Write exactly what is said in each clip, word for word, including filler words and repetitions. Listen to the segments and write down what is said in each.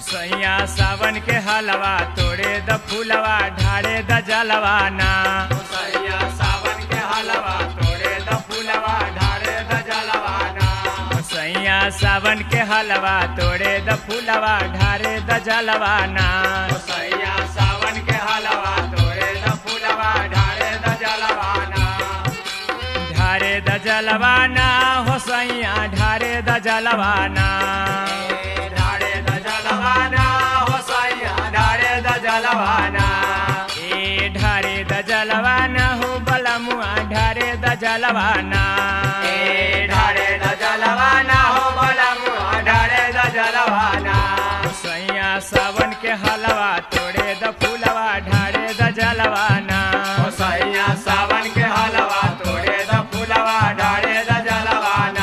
सैया सावन के हलवा तोड़े द फूलवा ढारे द जलवा ना। सैया सावन के हलवा तोड़े द फूलवा ढारे द जलवा ना। सैया सावन के हलवा तोड़े द फूलवा ढारे द जलवा ना। सैया सावन के हलवा तोड़े द फूलवा ढारे द जलवा ना। ढारे द जलवा ना हो सैया ढारे द जलवा ना। ढारे द जलवा ना हो सैया ढारे द जलवा ना। ए ढारे द जलवा ना हो बलमुआ ढारे द जलवा ना। ए ढारे द जलवा ना हो बलमुआ ढारे द जलवा ना। सैया सावन के हलवा तोड़े द फूलवा ढारे द जलवा ना। सैया सावन के हलवा तोड़े द फूलवा ढारे द जलवा ना।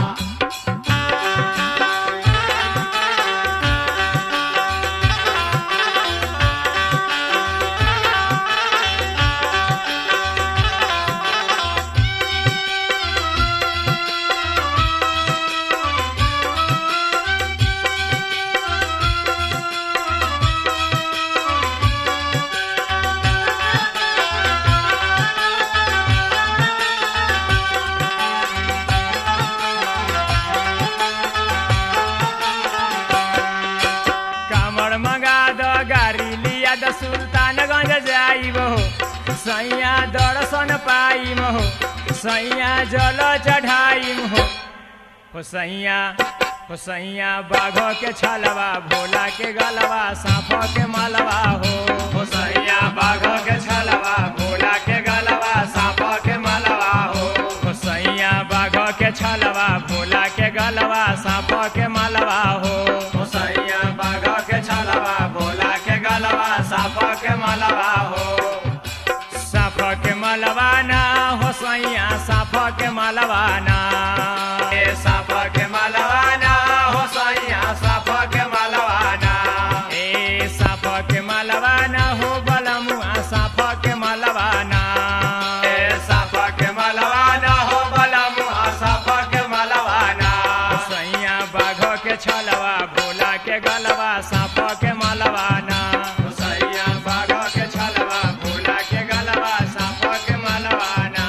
कामर मंगा द गाड़ी लिया द सुल्तानगंज जाइब हो। सैया दर्शन पाइम हो सैया जल चढ़ाइम हो। हो सैया हो सैया बाघ के छलवा भोला के गलवा सांप के मलवा हो। हो सैया बाघ के छलवा भोला के गलवा सांप के मलवा हो। हो सैया बाघ के छलवा भोला के गलवा सांप के मलवा हो। हो सैया बाघ के छलवा भोला के गलवा सांप के मलवा हो। सांप के मलवा ना हो सैया सांप के मलवा ना। ए सांप के मलवा ना हो सैया सांप के मलवा ना। ए सांप के मलवा ना हो बलमुआ सांप के मलवा ना। ए सांप के मलवा ना हो बलमुआ सांप के मलवा ना। सैया बाघ के छलवा भोला के गलवा सांप के मलवा ना। सैया बाघ के छलवा भोला के गलवा सांप के मलवा ना।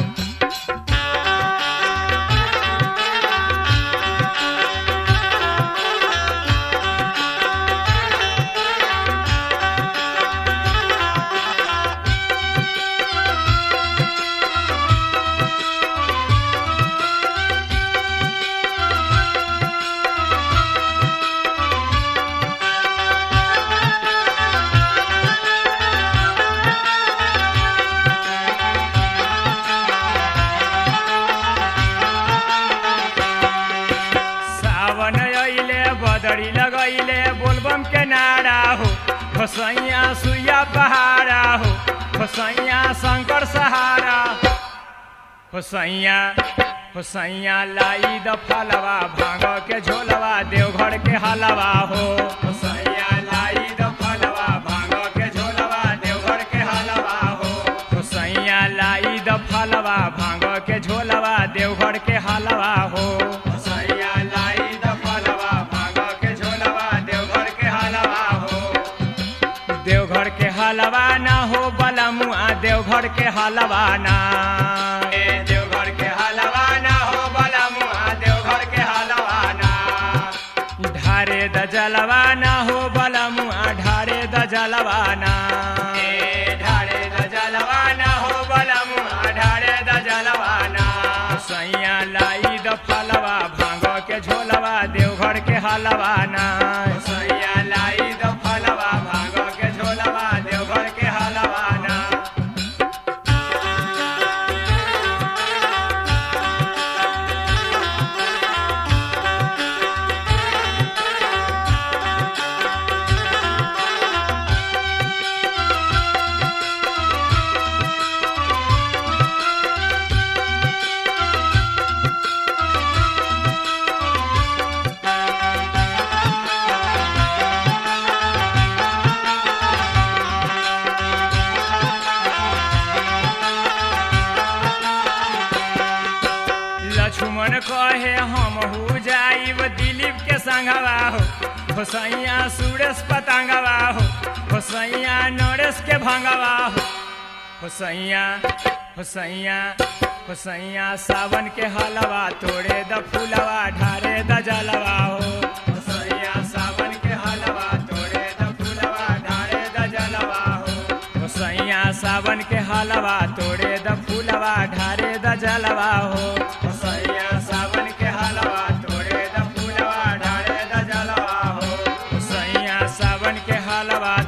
सावन अइले बदरी लगैले बोलबम के नारा हो। हो सैया सुइया पहाड़ा हो। हो सैया शंकर सहारा हो सैया हो सैया लाई द फलवा भांग के झोलवा देवघर के हलवा हो। हो सैया लाई द फलवा भांग के झोलवा देवघर के हलवा हो। हो सैया लाई द फलवा भांग के झोलवा देवघर के हलवा हो। हो सैया लाई द फलवा भांग के झोलवा देवघर के हलवा हो। देवघर के हलवा ना हो बलमुआ देवघर के हलवा ना। ए देवघर के हलवा ना हो बलमुआ देवघर के हलवा ना। ढारे द जलवा ना हो बलमुआ ढारे द जलवा ना। ए ढारे द जलवा ना हो बलमुआ ढारे द जलवा ना। सैया लाई द फलवा भांग के झोलवा देवघर के हलवा ना। सैया लाई द फलवा भांग के झोलवा देवघर के हलवा ना। लक्ष्मण कहे हमहू जाइब दिलीप के संगवा हो। हो सैया सुरेश पतंगवा हो हो सैया नरेश के भंगवा हो हो सैया हो सैया हो सैया सावन के हलवा तोड़े द फूलवा ढारे द जलवा हो हो सैया सावन के हलवा तोड़े द फूलवा ढारे द जलवा हो हो सैया सावन के हलवा तोड़े द फूलवा ढारे द जलवा हो हो सैया सावन के हलवा तोड़े द फूलवा ढारे द जलवा हो हो सैया सावन के हलवा